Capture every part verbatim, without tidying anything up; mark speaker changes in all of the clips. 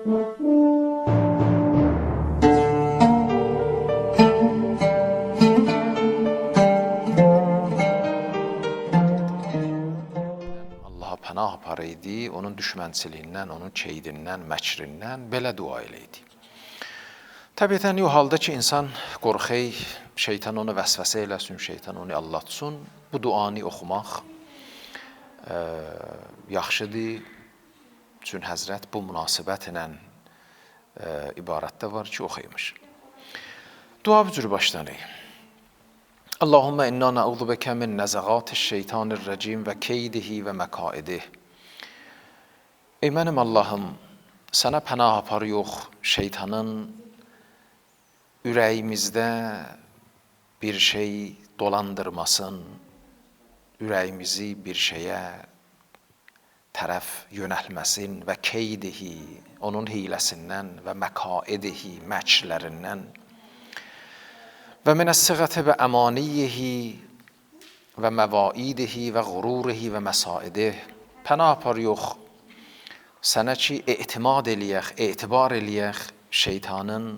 Speaker 1: Allaha pənah aparaydı, onun düşmənçiliyindən, onun keydindən, məkrindən belə dua eləydi. Təbiətən yox halda ki, insan qorxey, şeytan onu vəsvəsə eləsin, şeytan onu allatsın. Bu duanı oxumaq e, yaxşıdır. Çünki Həzrət bu münasibətlə e, ibarətdə var ki, oxuymuş. Dua bu cür başlanır. Allahümme inna na'udhu beke min nəzəğatiş şeytanir rəcim və keydihi və məkaidih. Ey mənim Allahım, sənə pənah apar yox, şeytanın ürəyimizdə bir şey dolandırmasın, ürəyimizi bir şeyə tərəf yönəlməsin və keydihi, onun hiləsindən və məkaidihi, məkirlərindən və minəs-siğəti və əmaniyihi və məvaidihi və qururihi və məsaidih. Pənah apar yox, sənə ki, etimad eləyək, etibar eləyək şeytanın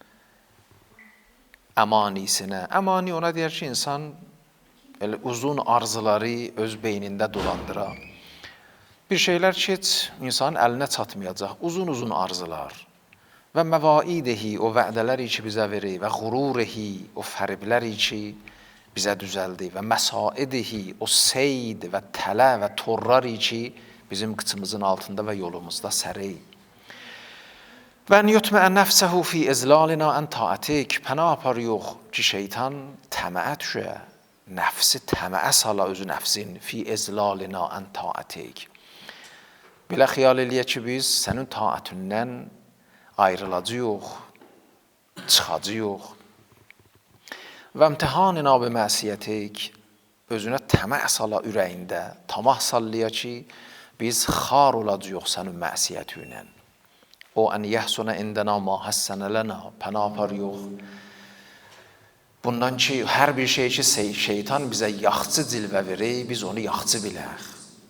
Speaker 1: əmanisinə. Əmani ona deyər ki, insan elə uzun arzuları öz beynində dolandıra. Bir şeylər ki, heç insanın əlinə çatmayacaq, uzun-uzun arzular. Və məvaidihi, o vədələri ki, bizə verir, və qururihi, o fəribləri ki, bizə düzəldi, və məsaidihi, o seyd və tələ və torrari ki, bizim qıçımızın altında və yolumuzda səri. Və ən yutməə nəfsəhu fi izlalina ən taatik, pənah apar yox ki, şeytan təməə düşə, nəfsi təməə sala özü nəfsin, fi izlalina ən taatik. Belə xiyal eləyək ki, biz sənin taatündən ayrılacı yox, çıxacı yox. Və imtihanina bi məsiyyətik, özünə təməh sala ürəyində, tamah sallaya ki, biz xar olacı yox sənin məsiyyəti ilə. O ən yəhsuna indəna ma həssənə lənə, pənah apar yox. Bundan ki, hər bir şey ki, şeytan bizə yaxçı cilvə verir, biz onu yaxçı bilək.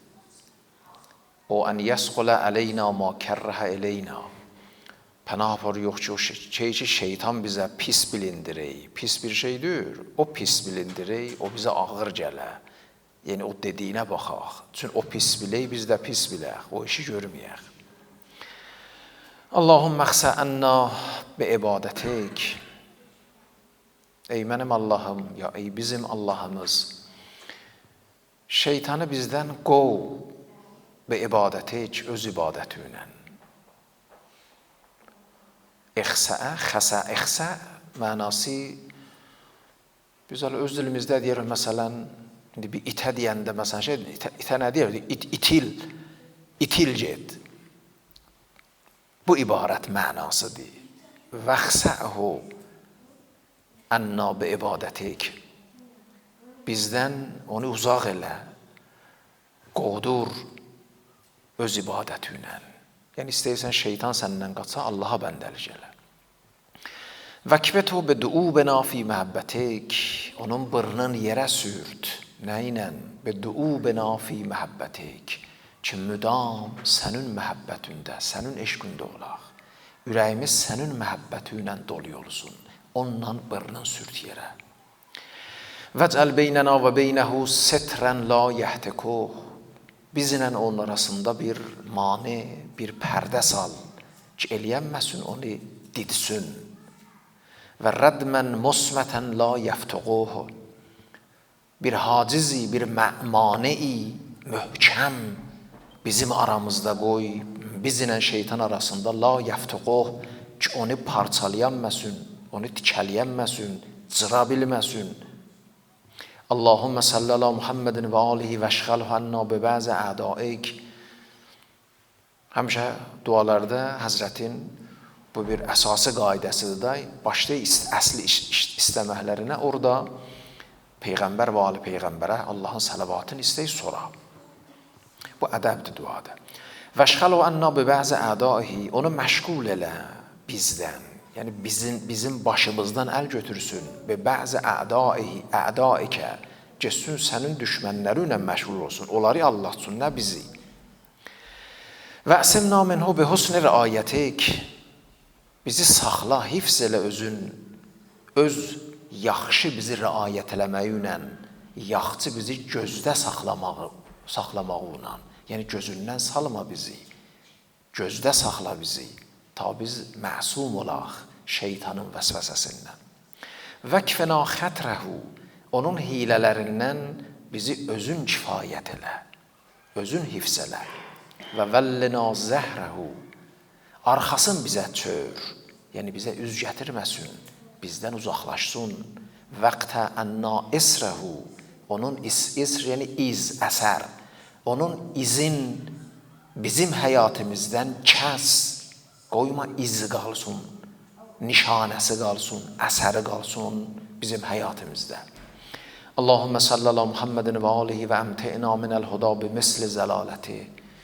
Speaker 1: O ən yəsqulə əleyna ma kərrəhə eleyna. Pənah apar yox ki, o şey ki, şeytan bizə pis bilindirək, pis bir şeydir, o pis bilindirək, o bizə ağır gələ. Yəni, o dediyinə baxaq. Çünki o pis bilək, biz də pis bilək, o işi görməyək. Allahümme əxsə ənna bi ibadətik. Ey mənim Allahım, ya ey bizim Allahımız, şeytanı bizdən qov bi ibadətik, öz ibadəti ilə. İxsəə, xəsə, ixsə mənası, biz öz dilimizdə deyirik, məsələn, bir itə deyəndə, məsələn, şey, itə, itə nə deyirik? İt, itil, itil get. Bu ibarət mənasıdır. Vəxsəhu ənna bi ibadətik. Bizdən onu uzaq elə, qovdur öz ibadəti ilə. Yəni, istəyirsən şeytan səndən qaça, Allaha bəndəlik elə. Vəkbətu biduubena fi məhəbbətik, onun bırnın yerə sürt. Nə ilə? Biduubena fi məhəbbətik. Ki, müdam sənin məhəbbətündə, sənin eşqündə olaq. Ürəyimiz sənin məhəbbəti ilə dolu olsun. Ondan bırnın sürt yerə. Vəcəl beynəna və beynəhu setrən la yəhtikuh. Bizlə onun arasında bir mani, bir pərdə sal ki, eləyənməsin, onu didsün. Və rədmən musmətən la yəftuquhu. Bir hacizi, bir mani-i möhkəm bizim aramızda qoy, bizlə şeytan arasında la yəftuquh ki, onu parçalayanməsin, onu tikəliyənməsin, cıra bilməsin. Allahümme sallallahu Muhammedin və alihi və şğalhu anna bi bəzi ədaik. Həmişə dualarda Həzrətin bu bir əsası qaidəsidir da, başda əsli istəməklərinə, orada Peyğəmbər və ali Peyğəmbərə Allahın salavatını istəyir sonra. Bu ədəbdir duada. Və şğalhu anna bi bəzi ədaihi, onu məşğul elə bizdən. Yəni, bizim, bizim başımızdan əl götürsün və bəzi ədaihi, ədaikə, geçsin sənin düşmənləri ilə məşğul olsun. Onları allatsın, nə bizi. Və əsimna minhu bi husni riayətik. Bizi saxla, hifz elə özün, öz yaxşı bizi riayət eləməyinlə, yaxşı bizi gözdə saxlamağı, saxlamağınla. Yəni gözündən salma bizi, gözdə saxla bizi, ta biz məsum olaq şeytanın vəsvəsəsindən. Vəkfəna xətrəhu, onun hilələrindən bizi özün kifayət elə, özün hifz elə. Və vəllinə zəhrəhu, arxasın bizə çör, yəni bizə üz gətirməsin, bizdən uzaqlaşsın. Vəqtə ənna isrəhu, onun is, isr yəni iz, əsər, onun izin bizim həyatımızdan kəs, qoyma izi qalsın, nişanəsi qalsın, əsəri qalsın bizim həyatımızda. Allahümmə salli ala Muhammedin və alihi və əmte'ina minəl huda bi misli zəlaləti.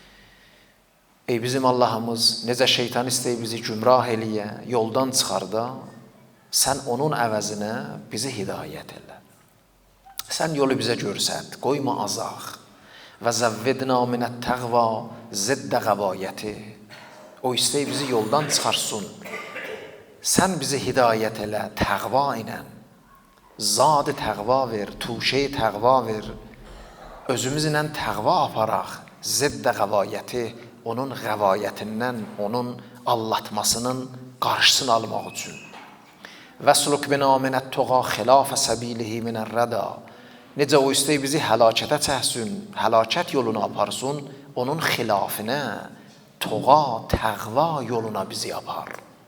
Speaker 1: Ey bizim Allahımız, necə şeytan istəyir bizi gümrah eləyə, yoldan çıxarda, sən onun əvəzinə bizi hidayət elə. Sən yolu bizə görsət, qoyma azaq. Və zəvvidna minət təğva ziddə qəvayəti. O istəyir bizi yoldan çıxarsın. Sən bizi hidayət elə təğva ilə. Zadı təğva ver, tuşeyi təğva ver. Özümüzlə təğva aparaq. Ziddə qəvayəti. Onun qəvayətindən, onun allatmasının qarşısını almaq üçün. Vəsluk bina minət tuğa xilafə səbilihi minər rəda. Necə o istəyir bizi həlakətə çəhsün, həlakət yoluna aparsın, onun xilafına, tuğa, təğva yoluna bizi apar.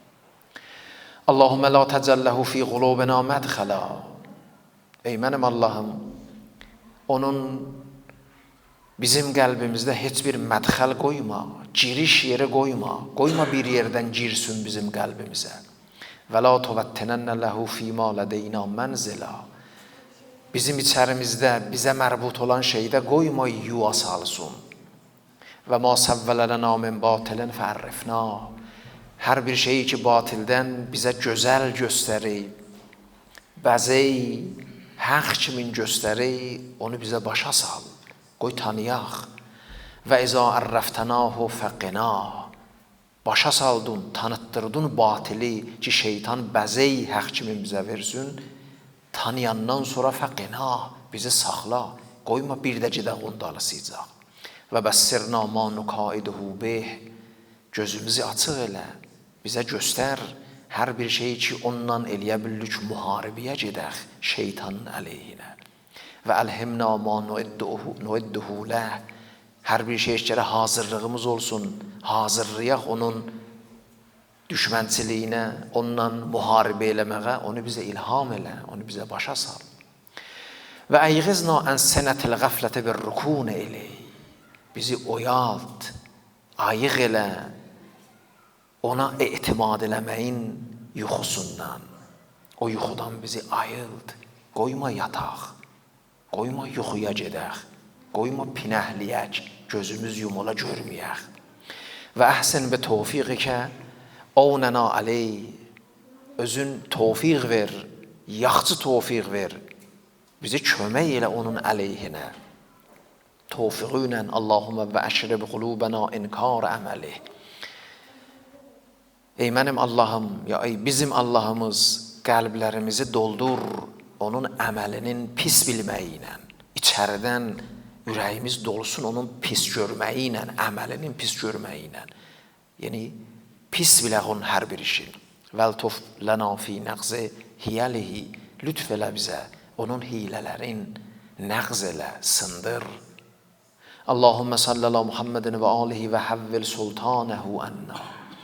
Speaker 1: Allahümmə la təcəlləhu fi qulubina mədxələ. Ey mənim Allahım, onun bizim qəlbimizdə heç bir mədxəl qoyma, giriş yeri qoyma, qoyma bir yerdən girsin bizim qəlbimizə. Və la tuvəttinənnə ləhu fīmā lədeyna mənzilə. Bizim içərimizdə bizə mərbut olan şeydə qoyma yuva salsın. Və ma səvvələnə min batilin fərrifna. Hər bir şeyi ki batildən bizə gözəl göstərir, bəzəy, həq kimin göstərir, onu bizə başa sal. Qoy tanıyaq. Və izə ərrəftənahu fəqina. Başa saldın, tanıttırdın batili ki şeytan bəzəy həq kimin bizə versin. Tanıyandan sonra fəqina, bizi saxla. Qoyma bir də gedək onda alısıyacaq. Və bəssirna ma nukaiduhu bih. Gözümüzü açıq elə. Bizə göstər hər bir şey ki ondan eləyə bildik müharibəyə gedək şeytanın əleyhinə. Və əlhimna ma nuidduhu ləh. Hər bir şey işlərə hazırlığımız olsun. Hazırlayaq onun düşmənçiliyinə, ondan müharibə eləməyə, onu bizə ilham elə, onu bizə başa sal. Və əyğizna ən sənətil qəflətə bir rükun elə. Bizi oyalt, ayıq elə, ona etimad eləməyin yuxusundan. O yuxudan bizi ayıld, qoyma yataq. Qoyma yuxuya gedək, qoyma pinəhliyək, gözümüz yumula görməyək. Və əhsən bi tövfiqikə, ovnəna aley, özün tövfiq ver, yaxçı tövfiq ver, bizi kömək elə onun əleyhinə. Tövfiqünən Allahümmə və əşrib qulubəna inkar əməli. Ey mənim Allahım, ya ey bizim Allahımız, qəlblərimizi doldur, onun əməlinin pis bilməyi ilə, içəridən ürəyimiz dolusun onun pis görməyi ilə, əməlinin pis görməyi ilə. Yəni, pis bilək onun hər bir işin. Vəltuf lənə fi nəqzi hiyəlihi, lütf elə bizə, onun hilələrin nəqz elə, sındır. Allahümmə salli ala Muhammedin və alihi və həvvil sultanəhu ənna.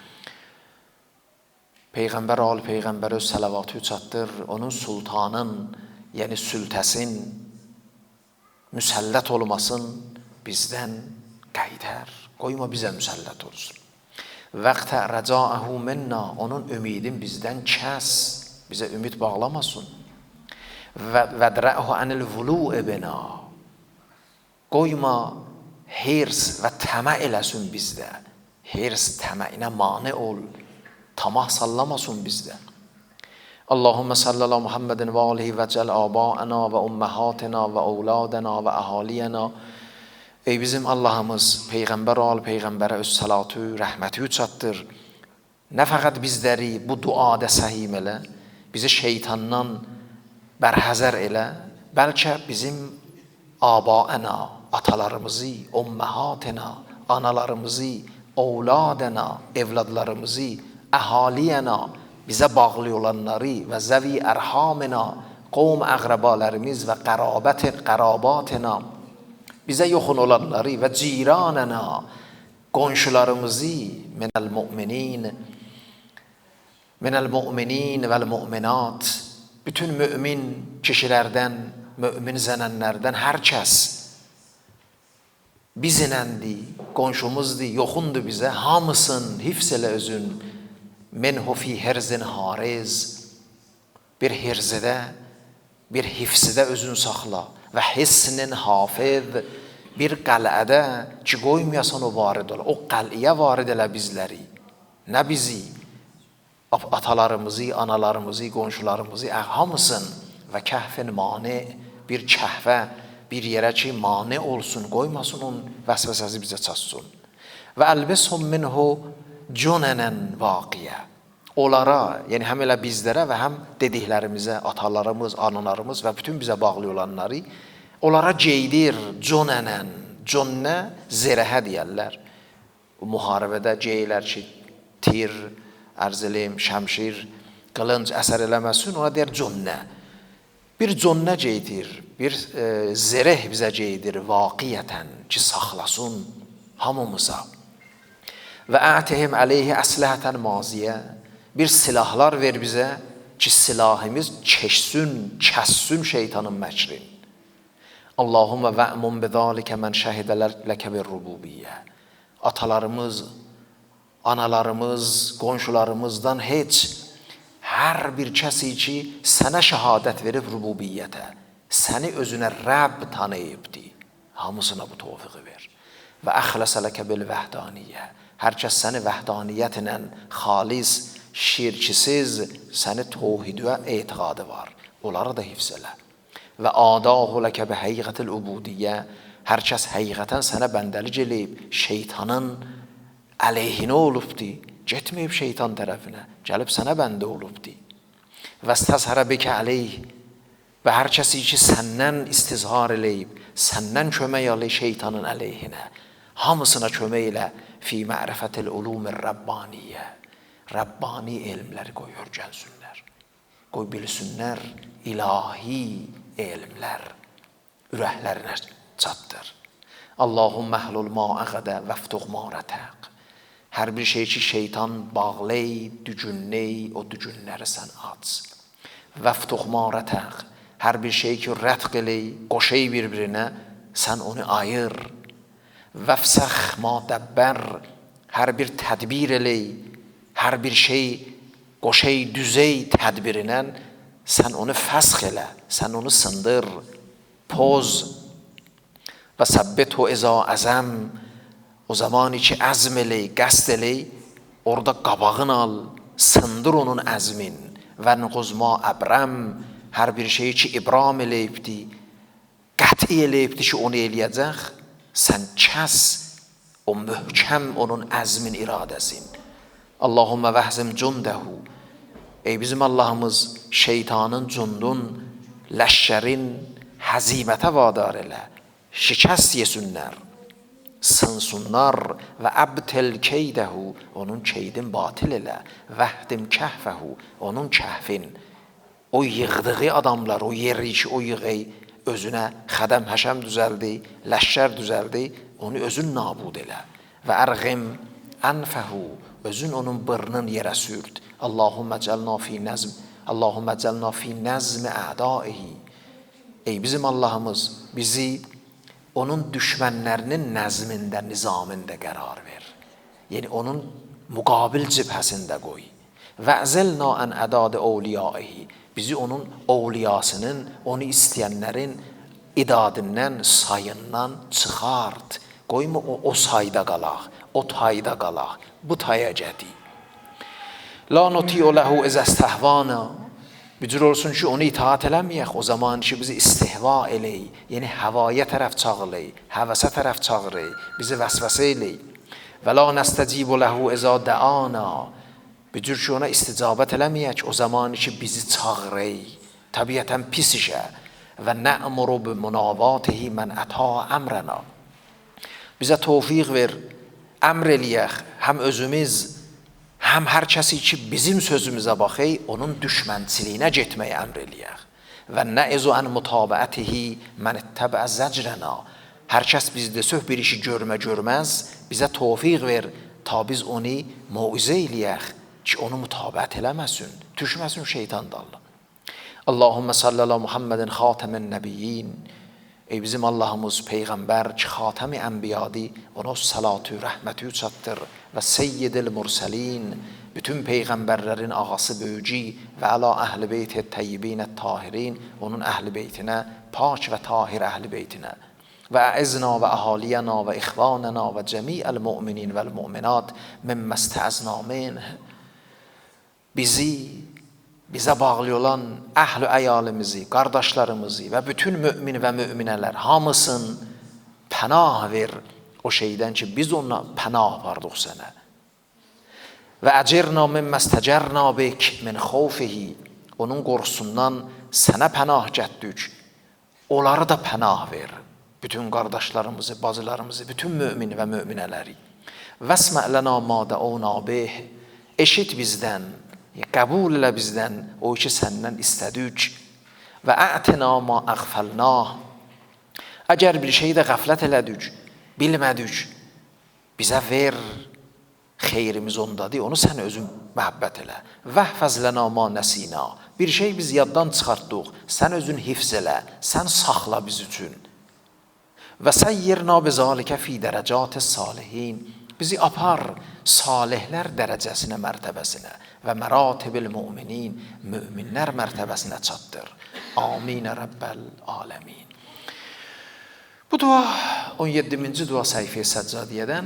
Speaker 1: Peyğəmbər al Peyğəmbər öz səlavatı çatdır, onun sultanın, yəni sültəsin, müsəllət olmasın bizdən qəydər. Qoyma bizə müsəllət olsun. Vəqtə rəcaəhu minna, onun ümidin bizdən kəs, bizə ümid bağlamasın. Vədrəhu ənil vulu ebina, qoyma hirs və təmə eləsin bizdə. Hirs təməyinə mane ol, tamah sallamasın bizdə. Allahümmə salli ala Muhammedin və alihi və cəl abaəna və umməhatina və əvladina və əhaliyina Ey bizim Allahımız, Peyğəmbər ol, Peyğəmbərə öz salatü, rəhməti çatdır. Nə fəqət bizləri bu duada səhim elə, bizi şeytandan bərhəzər elə, bəlkə bizim abaəna, atalarımızı, umməhatena, analarımızı, ovladena, evladlarımızı, əhaliyena, bizə bağlı olanları və zəvi ərhamena, qovm əqrəbalərimiz və qərabatena, bizə yoxun olanları və ciranena, qonşularımızı, minəl müminin, minəl müminin vəl müminat, bütün mümin kişilərdən, mümin zənənlərdən hər kəs bizinəndir, qonşumuzdur, yoxundur bizə, hamısın hifz elə özün, minhu fi hirzin hariz, bir hirzidə, bir hifzidə özün saxla və hissinin hafiz, bir qəl'ədə ki qoymayasan o varid ola, o qəl'iyə varid elə bizləri, nə bizi, atalarımızı, analarımızı, qonşularımızı, hamısın və kəhfin mani, bir kəhvə, bir yerə ki mani olsun, qoymasın onun vəsvəsəsi bizə çatsın. Və əlbishum minhu cunənən vaqiyə. Onlara, yəni həm elə bizlərə və həm dediklərimizə, atalarımız, analarımız və bütün bizə bağlı olanları, onlara geydir cunənən, cünnə zirəhə deyərlər. Müharibədə geylər ki, tir, ərzilim, şəmşir, qılınc əsər eləməsin, ona deyər cünnə. Bir cünnə geydir, bir e, zireh bizə geydir vaqiyyətən ki, saxlasın hamımıza. Və ətihim əleyhi əsləhətən maziyə, bir silahlar ver bizə ki, silahımız keçsin, kəssün şeytanın məkrin. Allahumma və'mun bizalikə mən şəhidə ləkə bir rububiyyə. Atalarımız, analarımız, qonşularımızdan heç hər bir kəsi ki, sənə şəhadət verib rububiyyətə, səni özünə Rəbb tanıyıbdi, hamısına bu tövfiqi ver. Və əxləsə ləkə bil vəhdaniyyə, hər kəs səni vəhdaniyyətlə xalis, şirkisiz, səni tövhidüə etiqadı var, onları da hifz elə. Və adahu ləkə bi həqiqətil ubudiyyə, hər kəs həqiqətən sənə bəndəlik eləyib, şeytanın əleyhinə olubdi, getməyib şeytan tərəfinə, gəlib sənə bəndə olubdi. Və istəzhərə bikə əleyh, və hər kəsi ki səndən istizhar eləyib, səndən kömək alay şeytanın əleyhinə, hamısına kömək elə fi mərifətil ulumir Rəbbaniyyə. Rəbbani elmləri qoy örgənsünlər, qoy bilsinlər ilahi elmlər ürəklərinə çatdır. Allahümme əhlul ma'əqədə vəftuq marətəq. Hər bir şey ki şeytan bağlay, dügünley, o dügünləri sən aç. Vəftuq marətəq. Hər bir şey ki rətq eley, qoşay bir-birinə, sən onu ayır. Vəfsəx ma dəbbər. Hər bir tədbir eley, hər bir şey qoşay düzey tədbirindən, sən onu fəsx elə, sən onu sındır, poz. Və səbbit o izə əzəm, o zamanı ki əzm eley, qəsd eley, orada qabağın al, sındır onun əzmin. Və nüquzma əbrəm, hər bir şeyi ki ibram eləyibdi, qəti eləyibdi ki onu eləyəcək, sən kəs o möhkəm onun əzmin iradəsin. Allahümme vəhzim cündəhu. Ey bizim Allahımız, şeytanın cündün, ləşşərin həzimətə vadar elə, şikəst yesinlər, sınsınlar və əbtel keydəhu, onun keydin batil elə, vəhdim kəhfəhu, onun kəhfin, o yığdığı adamlar, o yeri ki o yığı özünə xədəm həşəm düzəldi, ləşşər düzəldi, onu özün nabud elə. Və ərğim ənfəhu, özün onun bırnın yerə sürt. Allahümme cəlna fi nəzm, Allahümme cəlna fi nəzmi ədaihi. Ey bizim Allahımız, bizi onun düşmənlərinin nəzmində, nizamında qərar ver. Yəni onun müqabil cibhəsində qoy. Vəzilna ən ədad əvliyaihi. Bizi onun əvliyasının, onu istəyənlərin idadindən, sayından çıxart. Qoyma o, o sayda qalaq, o tayda qalaq, bu taya gədi. La nuti'u lehu izə istəhvana. Bir cür olsun ki, onu itaat eləməyək, o zaman ki, bizi istihva eləyik, yəni havaya tərəf çağırıyıq, həvəsə tərəf çağırıyıq, bizi vəsvəsə eləyik. Və la nəstəcibu ləhu əzə dəana. Bir cür ki, ona isticabət eləməyək, o zaman ki, bizi çağırıyıq, təbiətən pis işə. Və nə'muru bi munavatihi mən əta əmrəna. Bizə tövfiq ver, əmr eləyək, həm özümüz, həm hər kəsi ki, bizim sözümüzə baxay, onun düşmənçiliyinə getməyə əmr eləyək. Və nə'izu ən mutabəətihi mən ittəbə zəcrəna. Hər kəs bizdə söh bir işi görmə görməz, bizə tövfiq ver, ta biz onu mauizə eləyək ki, onu mutabəət eləməsin, düşməsin şeytan dalına. Allahümme salli ala Muhammedin xatəmin nəbiyyin. Ey bizim Allahımız Peyğəmbər ki, xatəmi ənbiyadır, ona salatü, rəhməti çatdır və seyyidil mürsəlin, bütün Peyğəmbərlərin ağası böyücü və əla əhl-i beyt-i təyyibin-ət tahirin, onun əhl-i beytinə, pak və tahir əhl-i beytinə və əizna və əhaliyəna və ixvanəna və cəmi'əl mü'minin vəl mü'minat mimmə stəzna min. Bizi bizə bağlı olan əhl-i əyalimizi, qardaşlarımızı və bütün mümin və müminələr hamısın pənah ver o şeydən ki, biz ona pənah apardıq sənə. Və əcirna min məstəcərna bik min xofihi. Onun qorxusundan sənə pənah gətdik. Onları da pənah ver. Bütün qardaşlarımızı, bacılarımızı, bütün mümin və müminələri. Vəsmə lənə madə o nabih. Eşit bizdən, qəbul elə bizdən o ki səndən istədik. Və ə'tina ma əğfəlna. Əgər bir şeydə qəflət elədik, bilmədik, bizə ver, xeyrimiz ondadır, onu sən özün məhəbbət elə. Vəhfəz lənə ma nəsina. Bir şey biz yaddan çıxartdıq, sən özün hifz elə, sən saxla biz üçün. Və səyyirna bizalikə fi dərəcat-i salihin. Bizi apar salihlər dərəcəsinə, mərtəbəsinə və məratibil müminin, müminlər mərtəbəsinə çatdır. Aminə Rəbbəl aləmin. Bu dua on yeddinci dua səhifə-i səccadiyədən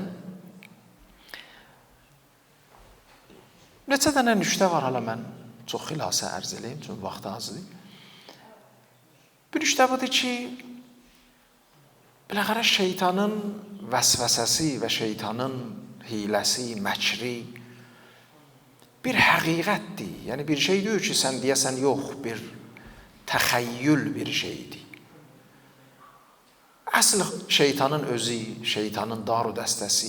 Speaker 1: neçə dənə nüştə var, hala mən çox xilasə ərz eləyim, çünki vaxtı azdır. Bir nüştə budur ki, biləxərə şeytanın vəsvəsəsi və şeytanın hiləsi, məkri bir həqiqətdir. Yəni bir şey deyir ki, sən deyəsən yox, bir təxəyyül bir şeydir. Əsl şeytanın özü, şeytanın daru dəstəsi.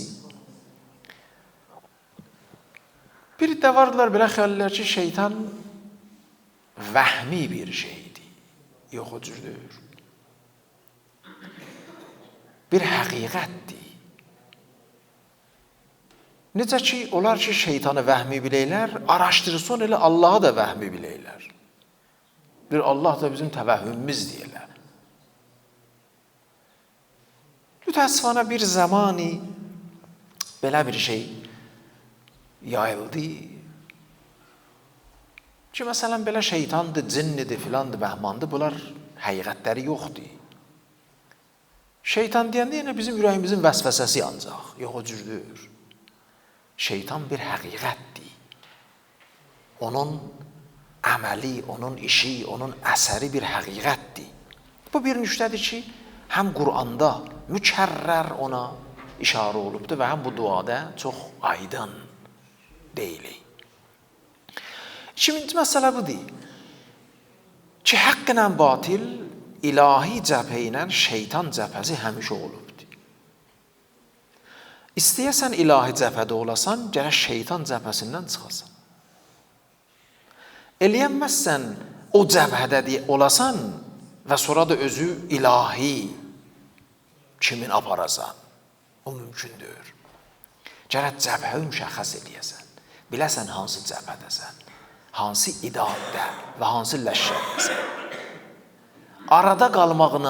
Speaker 1: Bir də vardılar belə xəyallər ki, şeytan vəhmi bir şeydir. Yox, o cür deyir. Bir həqiqətdir. Necə ki, onlar ki, şeytanı vəhmi biləylər, araşdırsın elə Allahı da vəhmi biləylər. Bir Allah da bizim təvəhhümümüz deyələr. Mütəəssifana bir zamani belə bir şey yayıldı ki, məsələn, belə şeytandır, cinnidir, filandır, bəhmandır, bunlar həqiqətləri yoxdur. Şeytan deyəndə yenə bizim ürəyimizin vəsvəsəsi ancaq, yox o cürdür. Şeytan bir həqiqətdir. Onun əməli, onun işi, onun əsəri bir həqiqətdir. Bu bir nüştədir ki, həm Qur'anda mükərrər ona işarə olubdur və həm bu duada çox aydın deyilir. İkinci məsələ budur ki, həqqlə batil ilahi cəbhə ilə şeytan cəbhəsi həmişə olubdur. İstəyəsən ilahi cəbhədə olasan, gərək şeytan cəbhəsindən çıxasan. Eləyənməzsən o cəbhədə olasan və sonra da özü ilahi kimin aparasan. O mümkündür. Gərək cəbhə müşəxəs eləyəsən. Biləsən hansı cəbhədəsən, hansı idaddə və hansı ləşkərdəsən. Arada qalmağla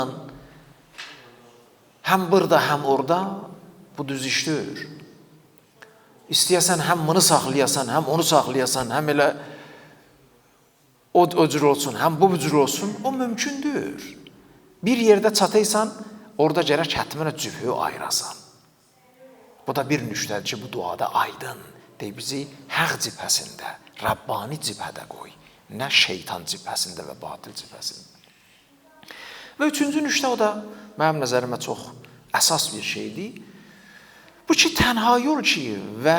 Speaker 1: həm burada, həm orada bu düz işdir. İstəyəsən həm bunu saxlayasan, həm onu saxlayasan, həm elə o, o cür olsun, həm bu cür olsun, o mümkündür. Bir yerdə çataysan, orada gərək hətmənə cübhü ayırasan. Bu da bir nüştədir ki, bu duada aydın deyib bizi həq cibhəsində, Rabbani cibhədə qoy. nə şeytan cibhəsində və batil cibhəsində. Və üçüncü nüşdə, o da mənim nəzərimə çox əsas bir şeydir. Bu ki, tənha yol ki və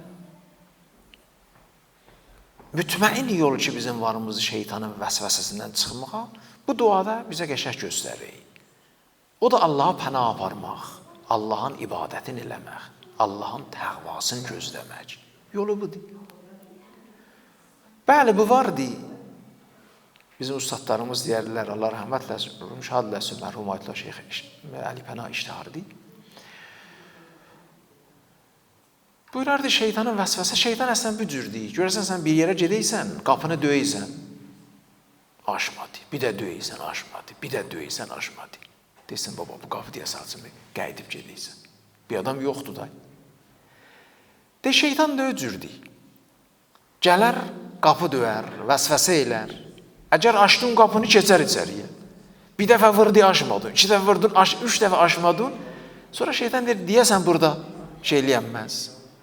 Speaker 1: mütməin yol ki, bizim varımızı şeytanın vəsvəsəsindən çıxmağa, bu duada bizə qəşəng göstərir. O da Allaha pənah aparmaq, Allahın ibadətini eləmək, Allahın təqvasını gözləmək. Yolu budur. Bəli, bu vardı. Bizim ustadlarımız deyərlər, Allah rəhmət eləsin, şad eləsin, mərhum Ayətullah Şeyx Əli Pənah İştihardı. Buyurardı, şeytanın vəsvəsə, şeytan əslən bu cürdür. Görəsən, sən bir yerə gedəysən, qapını döyəysən, aşmadı. Bir də döyəysən, aşmadı. Bir də döyəysən, aşmadı. Deyirsən, baba, bu qapı deyə salsın, qeydib gedəysən. Bir adam yoxdur da. De, şeytan da o cürdür. Gələr, qapı döyər, vəsvəsə elər. Əgər açdın qapını, keçər içəriyə. Bir dəfə vırdı, aşmadın. İki dəfə vırdın, aş, üç dəfə aşmadın. Sonra şeytan deyir, deyəsən burada şey eləyənməz.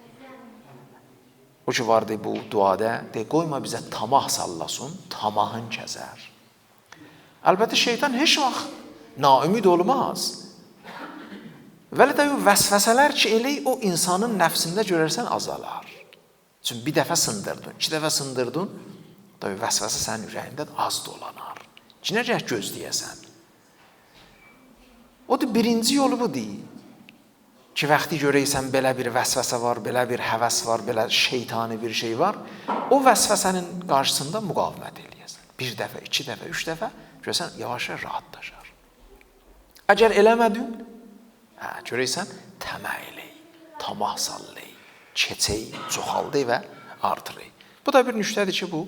Speaker 1: O ki vardı bu duada, de, qoyma bizə tamah sallasın, tamahın kəzər. Əlbəttə, şeytan heç vaxt naümid olmaz. Vəli də vəsvəsələr ki, elə o insanın nəfsində görərsən azalar. Çünki bir dəfə sındırdın, iki dəfə sındırdın, da vəsvəsə sənin ürəyində az dolanar. Ki, necə gözləyəsən? O da birinci yolu budur. Ki, vaxtı görəysən, belə bir vəsvəsə var, belə bir həvəs var, belə şeytani bir şey var, o vəsvəsənin qarşısında müqavimət eləyəsən. Bir dəfə, iki dəfə, üç dəfə, görsən, yavaş-yavaş rahatlaşar. Əgər eləmədin, hə, görəysən, təməh elək, tamah sallay, keçək, çoxaldı və artırıq. Bu da bir nüştədir ki, bu.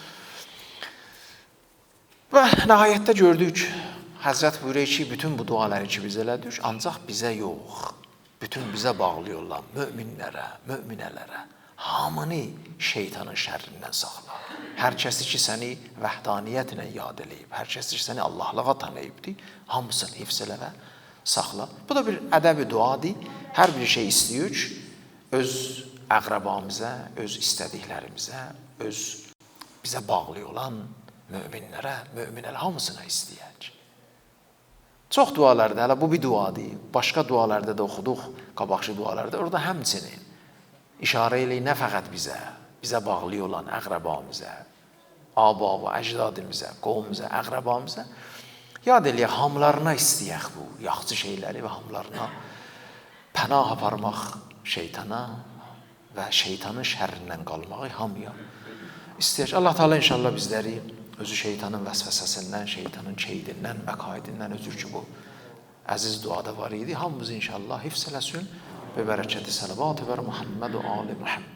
Speaker 1: Və nəhayətdə gördük, Həzrət buyuruyor ki, bütün bu duaları ki, biz elədik, ancaq bizə yox. Bütün bizə bağlı olan möminlərə, möminələrə, hamını şeytanın şərrindən saxla. Hər kəsi ki, səni vəhdaniyyətlə yad eləyib, hər kəsi ki, səni Allahlığa tanıyıbdır, hamısını hifz elə və saxla. Bu da bir ədəbi duadır. Hər bir şey istəyir ki, öz əqrəbamıza, öz istədiklərimizə, öz bizə bağlı olan möminlərə, möminələ hamısına istəyək. Çox dualarda, hələ bu bir duadır. Başqa dualarda da oxuduq, qabaqçı dualarda. Orada həmçinin işarə eləyir nə fəqət bizə, bizə bağlı olan əqrəbamıza, ababa, əcdadımıza, qovumuza, əqrəbamıza yad eləyək, hamlarına istəyək bu yaxşı şeyləri və hamlarına pənah aparmaq şeytana və şeytanın şərrindən qalmağı hamıya istəyək. Allah Teala inşallah bizləri özü şeytanın vəsvəsəsindən, şeytanın keydindən, məqaidindən özür ki, bu əziz duada var idi. Hamımız inşallah hifz eləsin və bərəkəti sələvat və Muhammed və Ali Muhammed.